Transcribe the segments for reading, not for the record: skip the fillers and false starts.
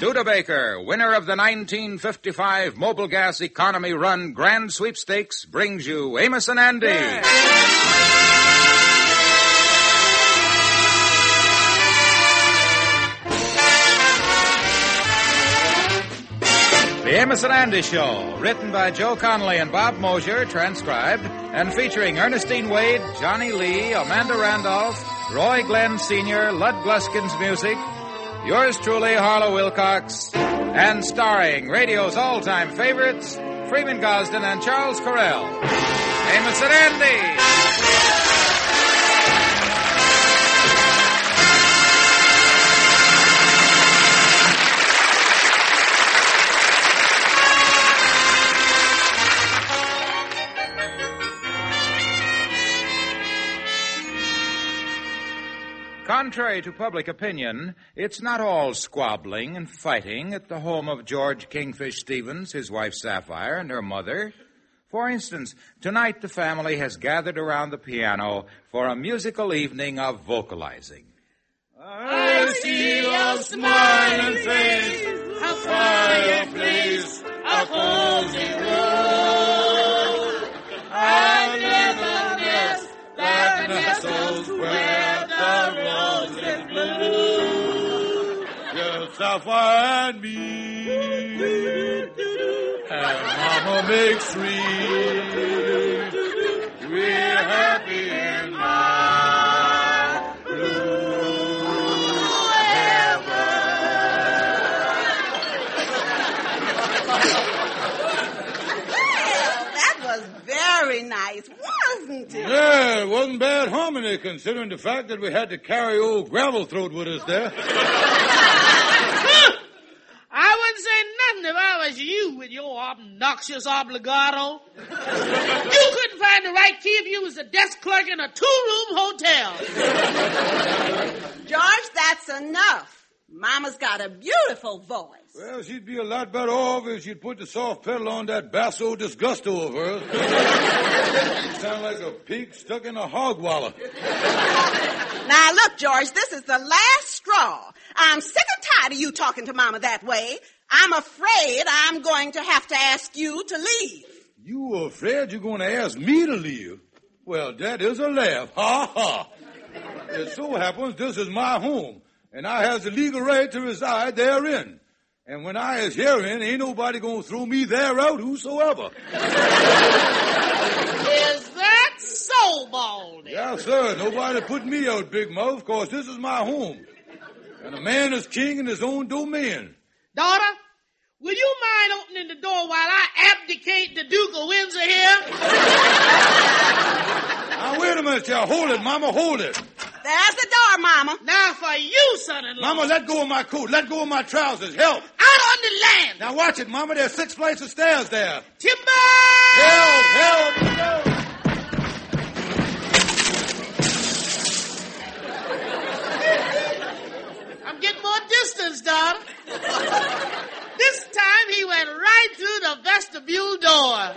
Studebaker, winner of the 1955 Mobil Gas Economy Run Grand Sweepstakes, brings you Amos and Andy. Yeah. The Amos and Andy Show, written by Joe Connolly and Bob Mosier, transcribed, and featuring Ernestine Wade, Johnny Lee, Amanda Randolph, Roy Glenn Sr., Lud Gluskin's music, yours truly, Harlow Wilcox, and starring radio's all-time favorites, Freeman Gosden and Charles Correll. Amos and Andy! Contrary to public opinion, it's not all squabbling and fighting at the home of George Kingfish Stevens, his wife Sapphire, and her mother. For instance, tonight the family has gathered around the piano for a musical evening of vocalizing. I see your smiling face, a fireplace, a cozy room. I never guessed that nestles where the roses bloom. Yes, Sapphire and me, and Mama makes sweet. We're happy in my blue That was very nice, wasn't it? Yeah, it wasn't bad harmony considering the fact that we had to carry old Gravel-Throat with us there. I wouldn't say nothing if I was you with your obnoxious obligato. You couldn't find the right key if you was a desk clerk in a two-room hotel. George, that's enough. Mama's got a beautiful voice. Well, she'd be a lot better off if she'd put the soft pedal on that basso disgusto of hers. You sound like a pig stuck in a hog wallet. Now, look, George, this is the last straw. I'm sick and tired of you talking to Mama that way. I'm afraid I'm going to have to ask you to leave. You afraid you're going to ask me to leave? Well, that is a laugh. Ha, ha. It so happens this is my home, and I has the legal right to reside therein. And when I is herein, ain't nobody going to throw me there out whosoever. Is that so, Baldy? Yes, sir. Nobody put me out, Big Mouth, because this is my home. And a man is king in his own domain. Daughter, will you mind opening the door while I abdicate the Duke of Windsor here? Now, wait a minute, y'all. Hold it, Mama, hold it. There's the door, Mama. Now for you, son-in-law. Mama, let go of my coat. Let go of my trousers. Help. Out on the land. Now, watch it, Mama. There's 6 flights of stairs there. Timber! Help, help, help. I'm getting more distance, daughter. This time he went right through the vestibule door.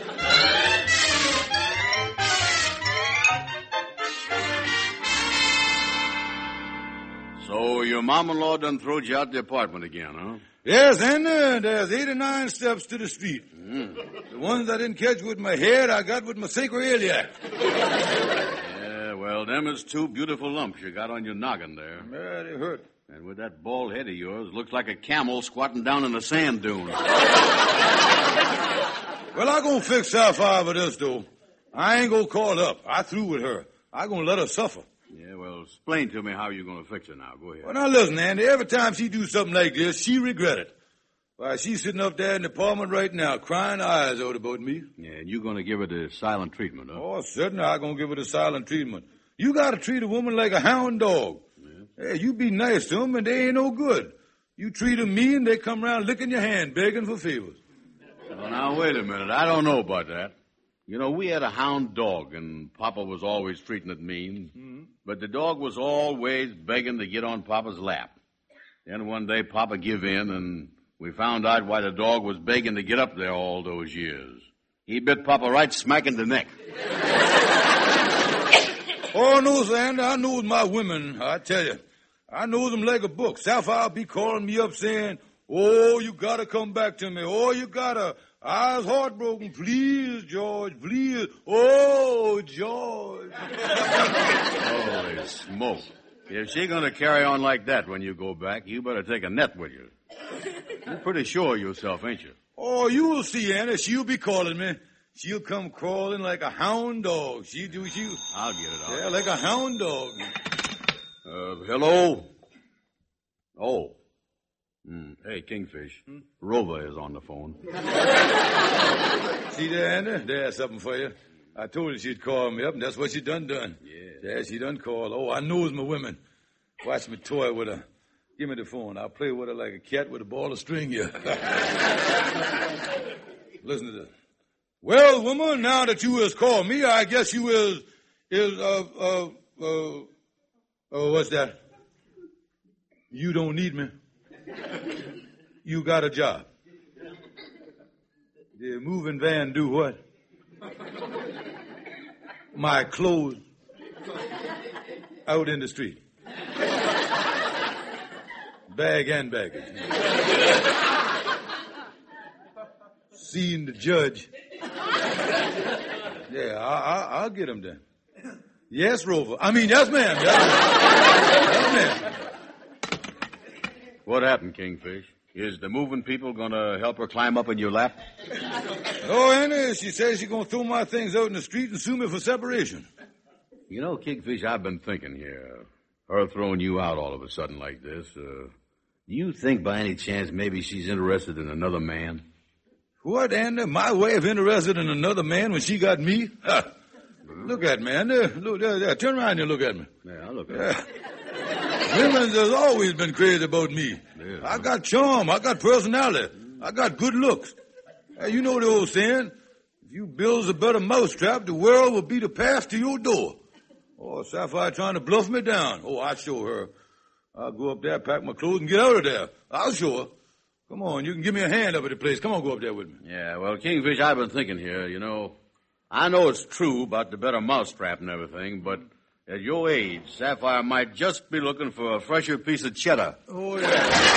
So your mom-in-law done throwed you out the apartment again, huh? Yes, and there's 89 steps to the street. The ones I didn't catch with my head, I got with my sacroiliac. Yeah, well, them is 2 beautiful lumps you got on your noggin there. Yeah, they hurt. And with that bald head of yours, looks like a camel squatting down in a sand dune. Well, I gonna fix Sapphire with this, though. I ain't gonna call up. I through with her. I gonna let her suffer. Yeah, well, explain to me how you're going to fix her now. Go ahead. Well, now listen, Andy. Every time she do something like this, she regret it. Why, she's sitting up there in the apartment right now, crying her eyes out about me. Yeah, and you're going to give her the silent treatment, huh? Oh, certainly I'm gonna give her the silent treatment. You gotta treat a woman like a hound dog. Yeah. Hey, you be nice to them, and they ain't no good. You treat them mean, they come around licking your hand, begging for favors. Well, now, wait a minute. I don't know about that. You know, we had a hound dog, and Papa was always treating it mean. Mm-hmm. But the dog was always begging to get on Papa's lap. Then one day, Papa give in, and we found out why the dog was begging to get up there all those years. He bit Papa right smack in the neck. Oh, no, Sandy, I knows my women, I tell you. I knows them like a book. Sapphire be calling me up saying, Oh, you gotta come back to me. Oh, you gotta. I was heartbroken. Please, George, please. Oh, George. Holy smoke. If she's going to carry on like that when you go back, you better take a net with you. You're pretty sure of yourself, ain't you? Oh, you will see, Anna. She'll be calling me. She'll come crawling like a hound dog. I'll get it out. Yeah, like a hound dog. Hello? Oh. Hey, Kingfish. Rover is on the phone. See there, Anna? There's something for you. I told her she'd call me up, and that's what she done. Yeah, she done called. Oh, I knows my women. Watch me toy with her. Give me the phone. I'll play with her like a cat with a ball of string here. Listen to this. Well, woman, now that you has called me, I guess you what's that? You don't need me. You got a job. The moving van do what? My clothes out in the street. Bag and baggage. Seeing the judge. Yeah, I'll get him then. Yes, Rover. Yes, ma'am. Yes, ma'am. What happened, Kingfish? Is the moving people going to help her climb up in your lap? Oh, Anna, she says she's going to throw my things out in the street and sue me for separation. You know, Kingfish, I've been thinking here. Her throwing you out all of a sudden like this. Do you think by any chance maybe she's interested in another man? What, Anna? My way of interested in another man when she got me? Look at me, Anna. Look, there. Turn around and look at me. Yeah, I'll look at her. Women has always been crazy about me. Yeah. I got charm. I got personality. I got good looks. You know the old saying, if you builds a better mousetrap, the world will be the path to your door. Oh, Sapphire trying to bluff me down. Oh, I'll show her. I'll go up there, pack my clothes, and get out of there. I'll show her. Come on, you can give me a hand up at the place. Come on, go up there with me. Yeah, well, Kingfish, I've been thinking here, you know. I know it's true about the better mousetrap and everything, but at your age, Sapphire might just be looking for a fresher piece of cheddar. Oh, yeah.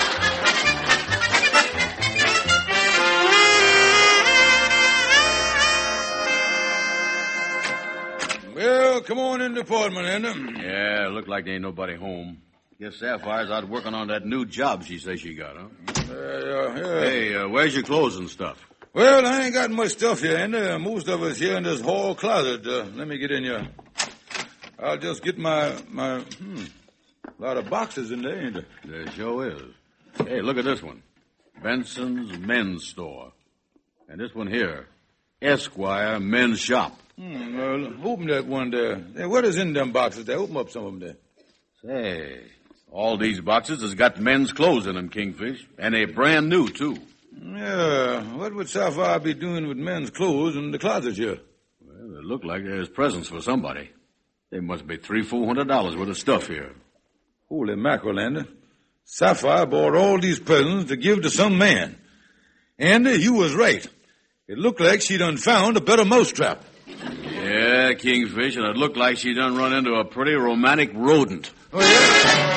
Well, come on in the apartment, Anna. Yeah, look like there ain't nobody home. Guess Sapphire's out working on that new job she says she got, huh? Yeah. Hey, where's your clothes and stuff? Well, I ain't got much stuff here, Anna. Most of us here in this hall closet. Let me get in here. I'll just get my a lot of boxes in there, ain't there? There sure is. Hey, look at this one. Benson's Men's Store. And this one here, Esquire Men's Shop. Well, open that one there. Hey, what is in them boxes there? Open up some of them there. Say, all these boxes has got men's clothes in them, Kingfish. And they're brand new, too. Yeah, what would Sapphire be doing with men's clothes in the closet here? Well, it looked like there's presents for somebody. There must be $300-400 worth of stuff here. Holy mackerel, Andy. Sapphire bought all these presents to give to some man. Andy, you was right. It looked like she done found a better mousetrap. Yeah, Kingfish, and it looked like she done run into a pretty romantic rodent. Oh, yeah?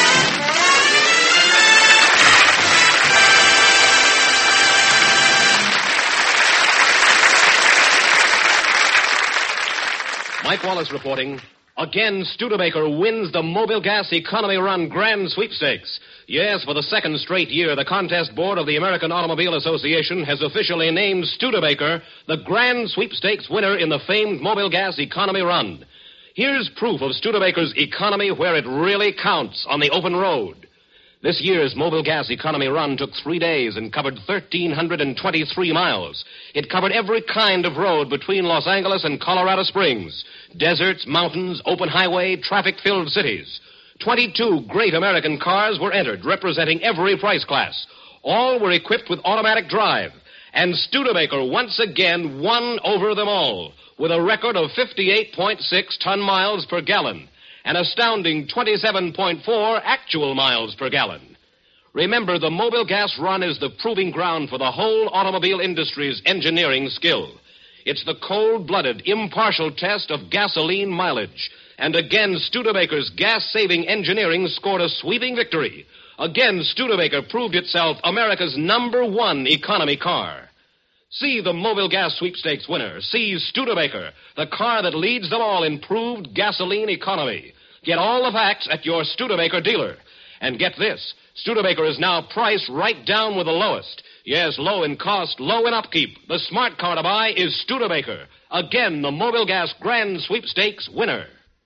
Mike Wallace reporting. Again, Studebaker wins the Mobile Gas Economy Run Grand Sweepstakes. Yes, for the second straight year, the contest board of the American Automobile Association has officially named Studebaker the Grand Sweepstakes winner in the famed Mobile Gas Economy Run. Here's proof of Studebaker's economy where it really counts, on the open road. This year's Mobile Gas Economy Run took 3 days and covered 1,323 miles. It covered every kind of road between Los Angeles and Colorado Springs. Deserts, mountains, open highway, traffic-filled cities. 22 great American cars were entered, representing every price class. All were equipped with automatic drive. And Studebaker once again won over them all, with a record of 58.6 ton miles per gallon. An astounding 27.4 actual miles per gallon. Remember, the Mobile Gas Run is the proving ground for the whole automobile industry's engineering skill. It's the cold-blooded, impartial test of gasoline mileage. And again, Studebaker's gas-saving engineering scored a sweeping victory. Again, Studebaker proved itself America's #1 economy car. See the Mobile Gas Sweepstakes winner. See Studebaker, the car that leads them all in proved gasoline economy. Get all the facts at your Studebaker dealer. And get this, Studebaker is now priced right down with the lowest. Yes, low in cost, low in upkeep. The smart car to buy is Studebaker. Again, the Mobile Gas Grand Sweepstakes winner.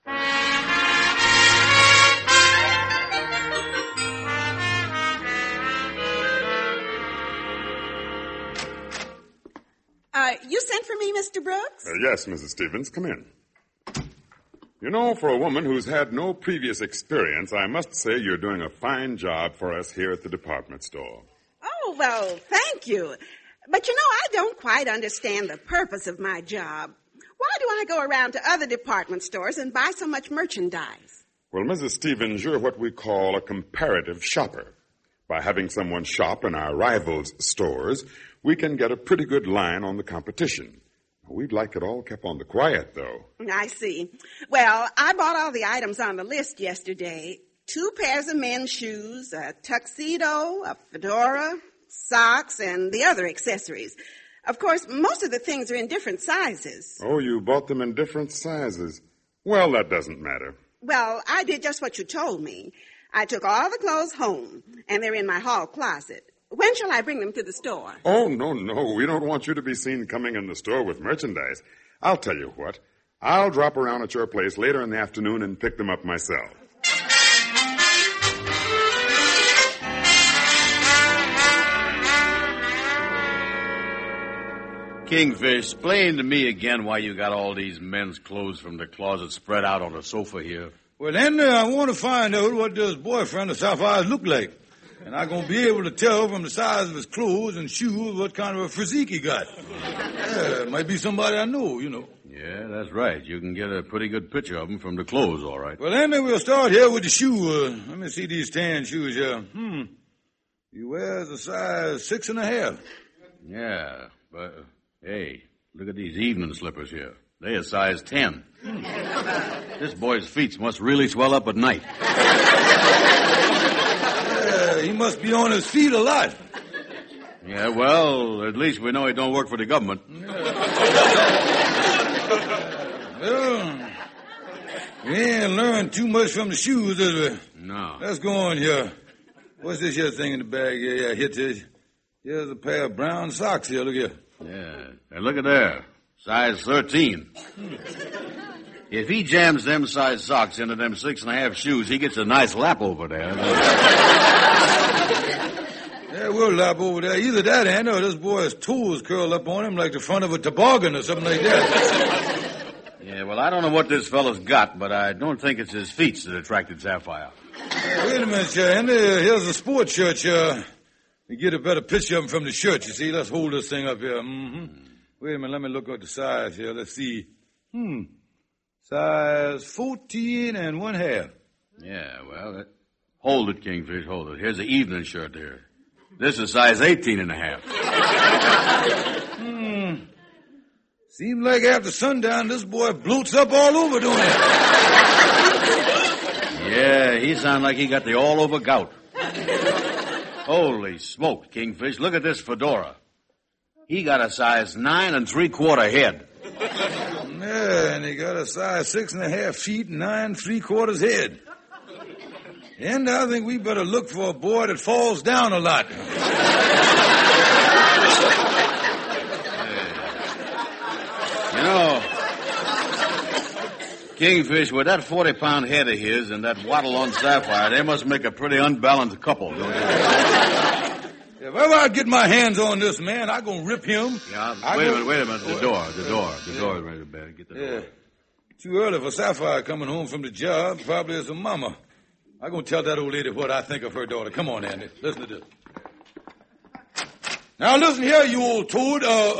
You sent for me, Mr. Brooks? Yes, Mrs. Stevens. Come in. You know, for a woman who's had no previous experience, I must say you're doing a fine job for us here at the department store. Oh, well, thank you. But you know, I don't quite understand the purpose of my job. Why do I go around to other department stores and buy so much merchandise? Well, Mrs. Stevens, you're what we call a comparative shopper. By having someone shop in our rivals' stores, we can get a pretty good line on the competition. We'd like it all kept on the quiet, though. I see. Well, I bought all the items on the list yesterday. 2 pairs of men's shoes, a tuxedo, a fedora, socks, and the other accessories. Of course, most of the things are in different sizes. Oh, you bought them in different sizes. Well, that doesn't matter. Well, I did just what you told me. I took all the clothes home, and they're in my hall closet. When shall I bring them to the store? Oh, no. We don't want you to be seen coming in the store with merchandise. I'll tell you what. I'll drop around at your place later in the afternoon and pick them up myself. Kingfish, explain to me again why you got all these men's clothes from the closet spread out on the sofa here. Well, then I want to find out what does boyfriend of Sapphire's look like. And I'm going to be able to tell from the size of his clothes and shoes what kind of a physique he got. Yeah, it might be somebody I know, you know. Yeah, that's right. You can get a pretty good picture of him from the clothes, all right. Well, then we'll start here with the shoe. Let me see these tan shoes here. He wears a size 6.5. Yeah, but, hey, look at these evening slippers here. They're a size 10. This boy's feet must really swell up at night. He must be on his feet a lot. Yeah, well, at least we know he don't work for the government. Well, we ain't learned too much from the shoes, is we? No. Let's go on here. What's this here thing in the bag? Yeah, here's a pair of brown socks here. Look here. Yeah, and look at there. Size 13. If he jams them size socks into them 6.5 shoes, he gets a nice lap over there. Yeah, we'll lap over there. Either that, Andy, or this boy's toes curl up on him like the front of a toboggan or something like that. Yeah, well, I don't know what this fella's got, but I don't think it's his feet that attracted Sapphire. Wait a minute, Andy. Here's a sports shirt here. You get a better picture of him from the shirt, you see. Let's hold this thing up here. Wait a minute, let me look at the size here. Let's see. Size 14.5. Yeah, well, hold it, Kingfish, hold it. Here's the evening shirt here. This is size 18.5. Seems like after sundown, this boy bloats up all over, don't he? Yeah, he sounds like he got the all-over gout. Holy smoke, Kingfish. Look at this fedora. He got a size 9 3/4 head. Yeah, and he got a size 6.5 feet, 9 3/4 head. And I think we better look for a boy that falls down a lot. You know, Kingfish, with that 40-pound head of his and that waddle on Sapphire, they must make a pretty unbalanced couple, don't they? If ever I get my hands on this man, I'm going to rip him. Yeah, wait a minute. The door is ready to bed. Get the door. Too early for Sapphire coming home from the job. Probably as a mama. I'm going to tell that old lady what I think of her daughter. Come on, Andy. Listen to this. Now, listen here, you old toad.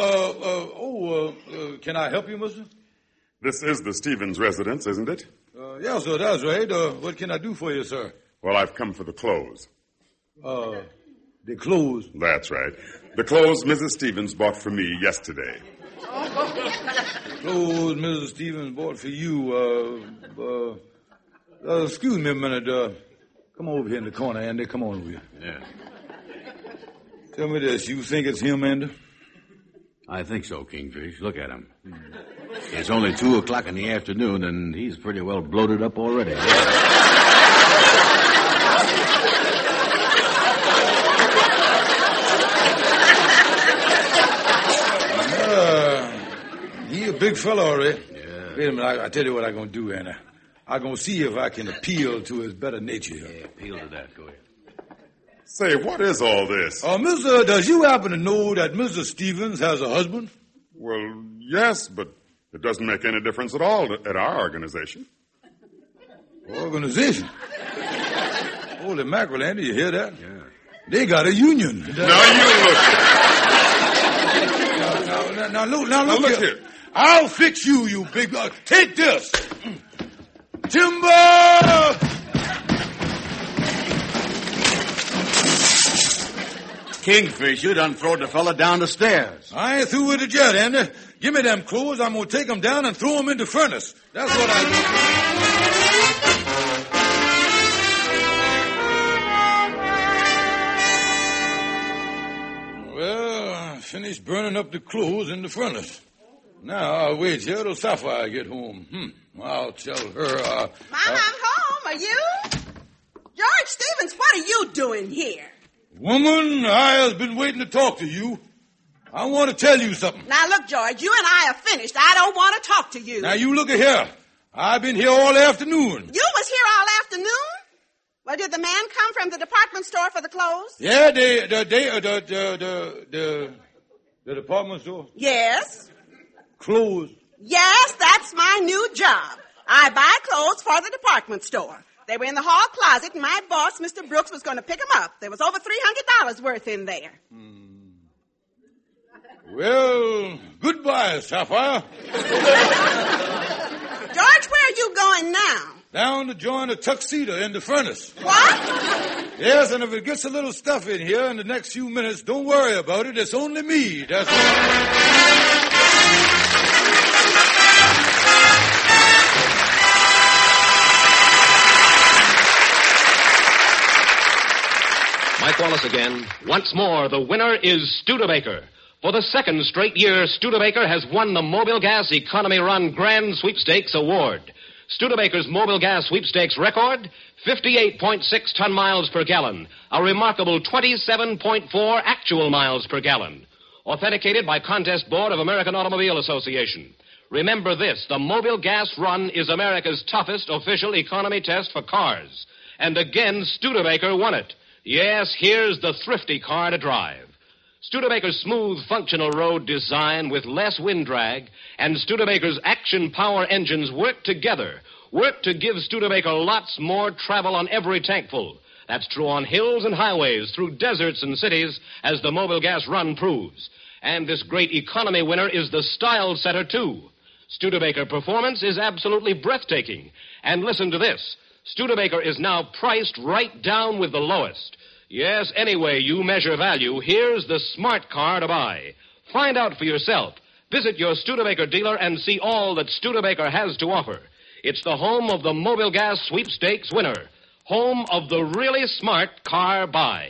Can I help you, mister? This is the Stevens residence, isn't it? Yes, sir, that's right. What can I do for you, sir? Well, I've come for the clothes. The clothes? That's right. The clothes Mrs. Stevens bought for me yesterday. Clothes Mrs. Stevens bought for you. Excuse me a minute. Come Come over here in the corner, Andy. Come on over here. Yeah. Tell me this. You think it's him, Andy? I think so, Kingfish. Look at him. It's only 2 o'clock in the afternoon, and he's pretty well bloated up already. He a big fella already. Yeah. Wait a minute. I tell you what I'm going to do, Andy. I'm going to see if I can appeal to his better nature. Yeah, appeal to that. Go ahead. Say, what is all this? Mister, does you happen to know that Mr. Stevens has a husband? Well, yes, but it doesn't make any difference at all at our organization. Organization? Holy mackerel, Andy, you hear that? Yeah. They got a union. Now you look. Now look here. I'll fix you, you big... take this. Timber! Kingfish, you done throwed the fella down the stairs. I ain't through with it yet, Andy. Give me them clothes. I'm going to take them down and throw them in the furnace. That's what I do. Well, I finished burning up the clothes in the furnace. Now I'll wait here till Sapphire get home. I'll tell her. Mom, I'm home. Are you? George Stevens, what are you doing here? Woman, I has been waiting to talk to you. I want to tell you something. Now, look, George, you and I are finished. I don't want to talk to you. Now, you look at here. I've been here all afternoon. You was here all afternoon? Well, did the man come from the department store for the clothes? Yeah, the department store? Yes. Clothes? Yes, that's my new job. I buy clothes for the department store. They were in the hall closet, and my boss, Mr. Brooks, was going to pick them up. There was over $300 worth in there. Well, goodbye, Sapphire. George, where are you going now? Down to join the tuxedo in the furnace. What? Yes, and if it gets a little stuff in here in the next few minutes, don't worry about it. It's only me. That's all. Mike Wallace again. Once more, the winner is Studebaker. For the second straight year, Studebaker has won the Mobile Gas Economy Run Grand Sweepstakes Award. Studebaker's Mobile Gas Sweepstakes record, 58.6 ton miles per gallon, a remarkable 27.4 actual miles per gallon. Authenticated by Contest Board of American Automobile Association. Remember this, the Mobile Gas Run is America's toughest official economy test for cars. And again, Studebaker won it. Yes, here's the thrifty car to drive. Studebaker's smooth, functional road design with less wind drag and Studebaker's action power engines work together. Work to give Studebaker lots more travel on every tankful. That's true on hills and highways, through deserts and cities, as the Mobile Gas Run proves. And this great economy winner is the style setter, too. Studebaker performance is absolutely breathtaking. And listen to this. Studebaker is now priced right down with the lowest. Yes, anyway you measure value, here's the smart car to buy. Find out for yourself. Visit your Studebaker dealer and see all that Studebaker has to offer. It's the home of the Mobile Gas Sweepstakes winner. Home of the really smart car buy.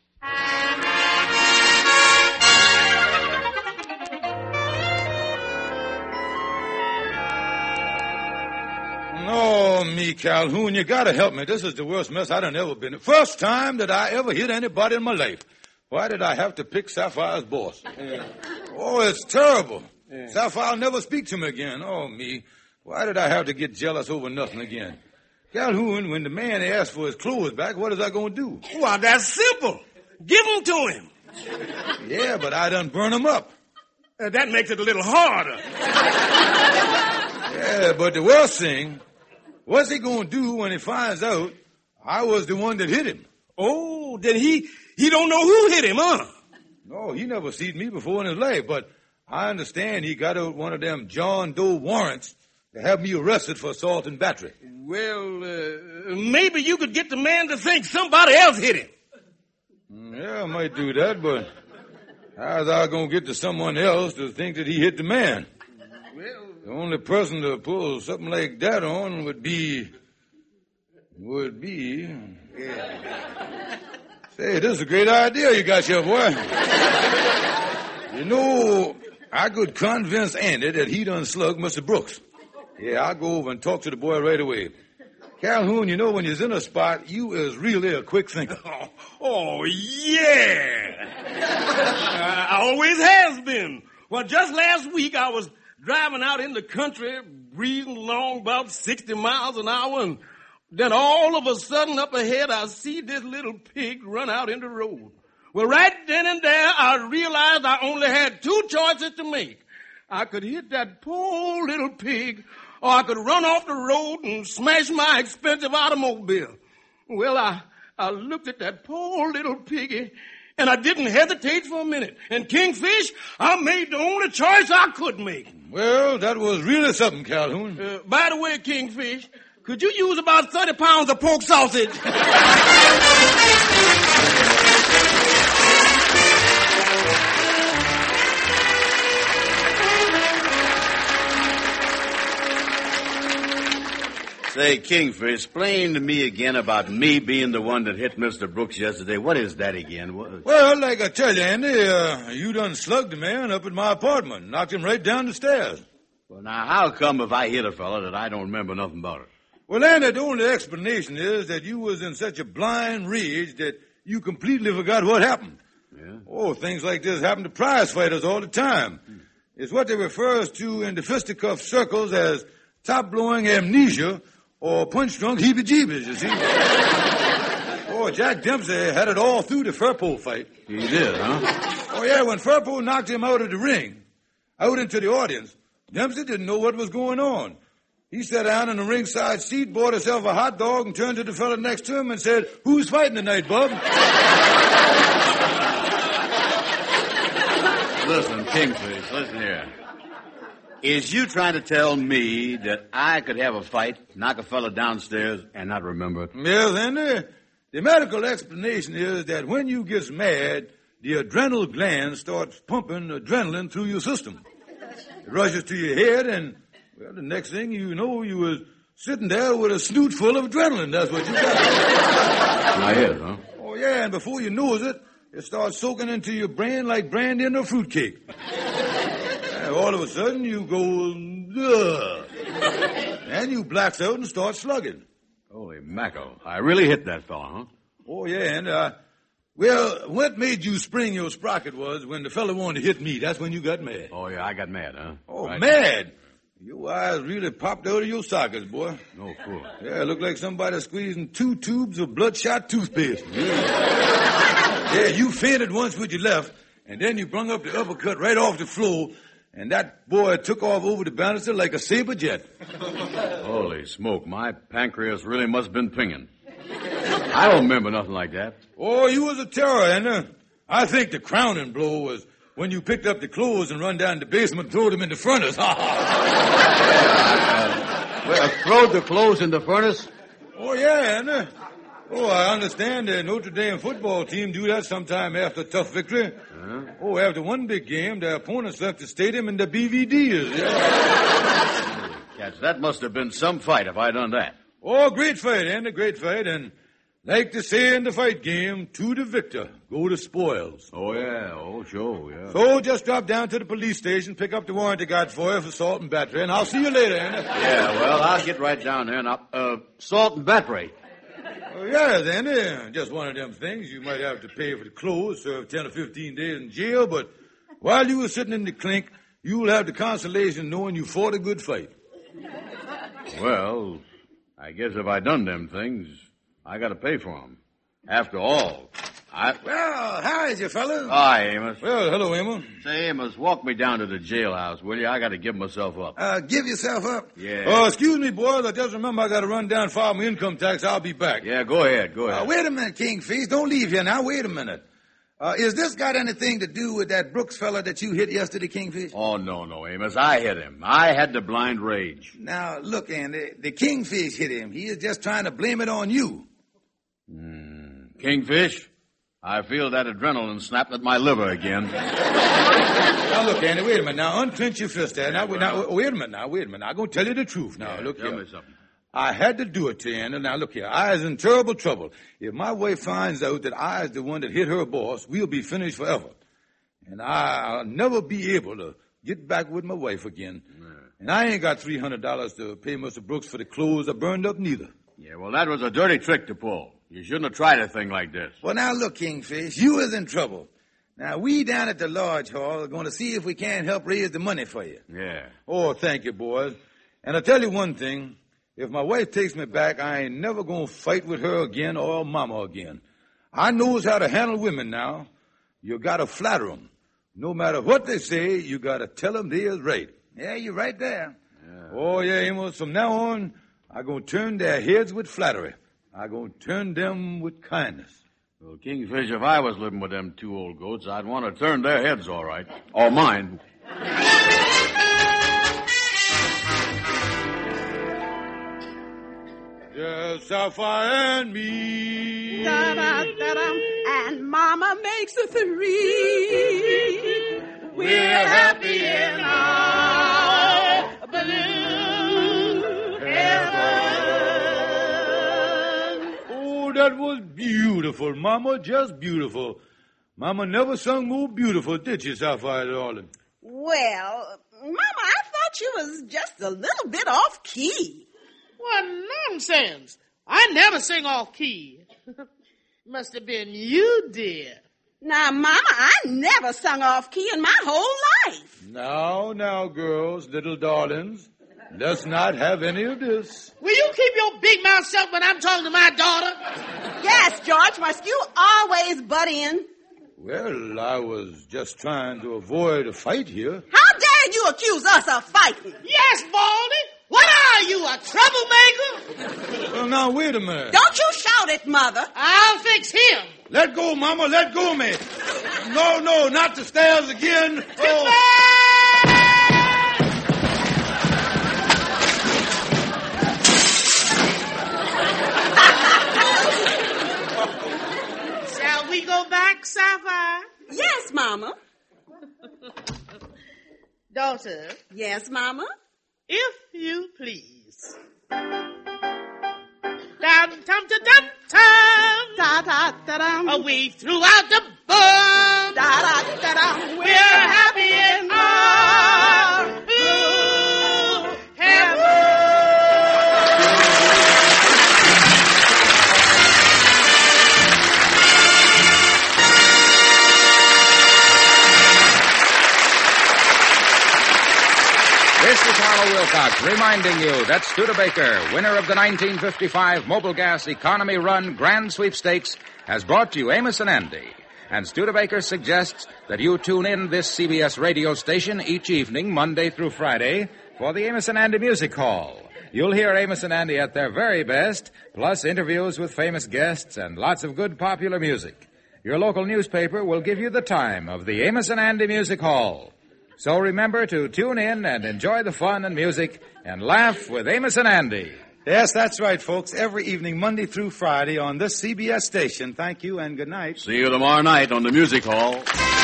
No, me, Calhoun, you gotta help me. This is the worst mess I done ever been in. First time that I ever hit anybody in my life. Why did I have to pick Sapphire's boss? Yeah. Oh, it's terrible. Yeah. Sapphire'll never speak to me again. Oh, me. Why did I have to get jealous over nothing again? Calhoun, when the man asked for his clothes back, what is I gonna do? Well, that's simple. Give them to him. Yeah, but I done burn them up. That makes it a little harder. Yeah, but the worst thing, what's he gonna do when he finds out I was the one that hit him? Oh, then he don't know who hit him, huh? No, he never seen me before in his life, but I understand he got out one of them John Doe warrants to have me arrested for assault and battery. Well, maybe you could get the man to think somebody else hit him. Yeah, I might do that, but how's I gonna get to someone else to think that he hit the man? Well, the only person to pull something like that on would be Would be. Yeah. Say, this is a great idea you got here, boy. You know, I could convince Andy that he done slugged Mr. Brooks. Yeah, I'll go over and talk to the boy right away. Calhoun, you know, when you're in a spot, you is really a quick thinker. Oh, yeah. I always has been. Well, just last week I was driving out in the country, breezing along about 60 miles an hour, and then all of a sudden up ahead I see this little pig run out in the road. Well, right then and there I realized I only had two choices to make. I could hit that poor little pig, or I could run off the road and smash my expensive automobile. Well, I looked at that poor little piggy, and I didn't hesitate for a minute. And Kingfish, I made the only choice I could make. Well, that was really something, Calhoun. By the way, Kingfish, could you use about 30 pounds of pork sausage? Say, Kingfish, explain to me again about me being the one that hit Mr. Brooks yesterday. What is that again? Well, like I tell you, Andy, you done slugged the man up at my apartment, knocked him right down the stairs. Well, now, how come if I hit a fella that I don't remember nothing about it? Well, Andy, the only explanation is that you was in such a blind rage that you completely forgot what happened. Yeah? Oh, things like this happen to prize fighters all the time. It's what they refers to in the fisticuff circles as top-blowing amnesia or punch-drunk heebie-jeebies, you see. Oh, Jack Dempsey had it all through the Furpo fight. He did, huh? Oh, yeah, when Furpo knocked him out of the ring, out into the audience, Dempsey didn't know what was going on. He sat down in the ringside seat, bought himself a hot dog, and turned to the fella next to him and said, "Who's fighting tonight, bub?" Listen, Kingfish, listen here. Is you trying to tell me that I could have a fight, knock a fella downstairs, and not remember it? Yes, Andy. The medical explanation is that when you get mad, the adrenal gland starts pumping adrenaline through your system. It rushes to your head, and, well, the next thing you know, you was sitting there with a snoot full of adrenaline. That's what you got. My head, huh? Oh, yeah, and before you knows it, it starts soaking into your brain like brandy in a fruitcake. All of a sudden, you go, ugh, and you blacks out and start slugging. Holy mackerel. I really hit that fella, huh? Oh, yeah, and, well, what made you spring your sprocket was when the fella wanted to hit me. That's when you got mad. Oh, yeah, I got mad, huh? Oh, right. Mad? Your eyes really popped out of your sockets, boy. Oh, cool. Yeah, it looked like somebody squeezing 2 tubes of bloodshot toothpaste. Yeah, you fainted once with your left, and then you brung up the uppercut right off the floor, and that boy took off over the banister like a saber jet. Holy smoke, my pancreas really must have been pinging. I don't remember nothing like that. Oh, you was a terror, and I think the crowning blow was when you picked up the clothes and run down the basement and threw them in the furnace. Well, throw the clothes in the furnace? Oh, yeah, and I understand the Notre Dame football team do that sometime after a tough victory. Huh? Oh, after one big game, their opponents left the stadium in the BVDs. Yeah. Cats, that must have been some fight if I done that. Oh, great fight, Andy, great fight. And like they say in the fight game, to the victor go the spoils. Oh, yeah. Oh, sure, yeah. So just drop down to the police station, pick up the warrant they got for you for assault and battery, and I'll see you later, Andy. Yeah, well, I'll get right down there now. Assault and battery. Oh, yes, Andy. Just one of them things. You might have to pay for the clothes, serve 10 or 15 days in jail, but while you were sitting in the clink, you'll have the consolation knowing you fought a good fight. Well, I guess if I done them things, I got to pay for them. After all, Well, how is you, fellas? Hi, Amos. Well, hello, Amos. Say, Amos, walk me down to the jailhouse, will you? I got to give myself up. Give yourself up? Yeah. Oh, excuse me, boys. I just remember I got to run down and file my income tax. I'll be back. Yeah, go ahead. Wait a minute, Kingfish. Don't leave here now. Wait a minute. Is this got anything to do with that Brooks fella that you hit yesterday, Kingfish? Oh, no, Amos. I hit him. I had the blind rage. Now, look, Andy, the Kingfish hit him. He is just trying to blame it on you. Kingfish, I feel that adrenaline snapped at my liver again. Now, look, Andy, wait a minute. Now, unclench your fist there. Now, wait a minute. I'm going to tell you the truth now. Look Tell here. me something. I had to do it, Tiana. Now, look here. I is in terrible trouble. If my wife finds out that I is the one that hit her boss, we'll be finished forever. And I'll never be able to get back with my wife again. And I ain't got $300 to pay Mr. Brooks for the clothes I burned up neither. Yeah, well, that was a dirty trick to pull. You shouldn't have tried a thing like this. Well, now, look, Kingfish, you is in trouble. Now, we down at the Lodge Hall are going to see if we can't help raise the money for you. Yeah. Oh, thank you, boys. And I'll tell you one thing. If my wife takes me back, I ain't never going to fight with her again or Mama again. I knows how to handle women now. You got to flatter them. No matter what they say, you got to tell them they is right. Yeah, you're right there. Yeah. Oh, yeah, Amos. From now on, I'm going to turn their heads with flattery. I'm going to turn them with kindness. Well, Kingfish, if I was living with them two old goats, I'd want to turn their heads all right. Or mine. Just Sapphire and me. Da-da-da-dum. And Mama makes a 3. We're happy in our blue heaven. Oh, that was beautiful, Mama, just beautiful. Mama never sung more beautiful, did you, Sapphire, darling? Well, Mama, I thought you was just a little bit off key. What nonsense. I never sing off key. Must have been you, dear. Now, Mama, I never sung off key in my whole life. Now, girls, little darlings, let's not have any of this. Will you keep your big mouth shut when I'm talking to my daughter? Yes, George, must you always butt in? Well, I was just trying to avoid a fight here. How dare you accuse us of fighting? Yes, Baldy. What are you, a troublemaker? Well, now, wait a minute. Don't you shout it, Mother. I'll fix him. Let go, Mama, let go of me. No, not the stairs again. Oh. Shall we go back, Sapphire? Yes, Mama. Daughter. Yes, Mama. If you please. Dum-tum-ta-dum-tum. Da-da-da-dum. We threw out the bomb. Da-da-da-dum. We're happy in our blue heaven. This is Harlow Wilcox reminding you that Studebaker, winner of the 1955 Mobil Gas Economy Run Grand Sweepstakes, has brought you Amos and Andy. And Studebaker suggests that you tune in this CBS radio station each evening, Monday through Friday, for the Amos and Andy Music Hall. You'll hear Amos and Andy at their very best, plus interviews with famous guests and lots of good popular music. Your local newspaper will give you the time of the Amos and Andy Music Hall. So remember to tune in and enjoy the fun and music and laugh with Amos and Andy. Yes, that's right, folks. Every evening, Monday through Friday on this CBS station. Thank you and good night. See you tomorrow night on the Music Hall.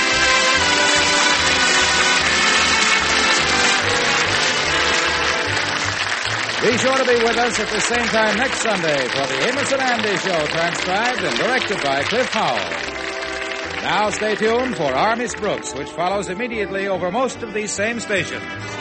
Be sure to be with us at the same time next Sunday for the Amos and Andy Show, transcribed and directed by Cliff Howell. Now stay tuned for Our Miss Brooks, which follows immediately over most of these same stations.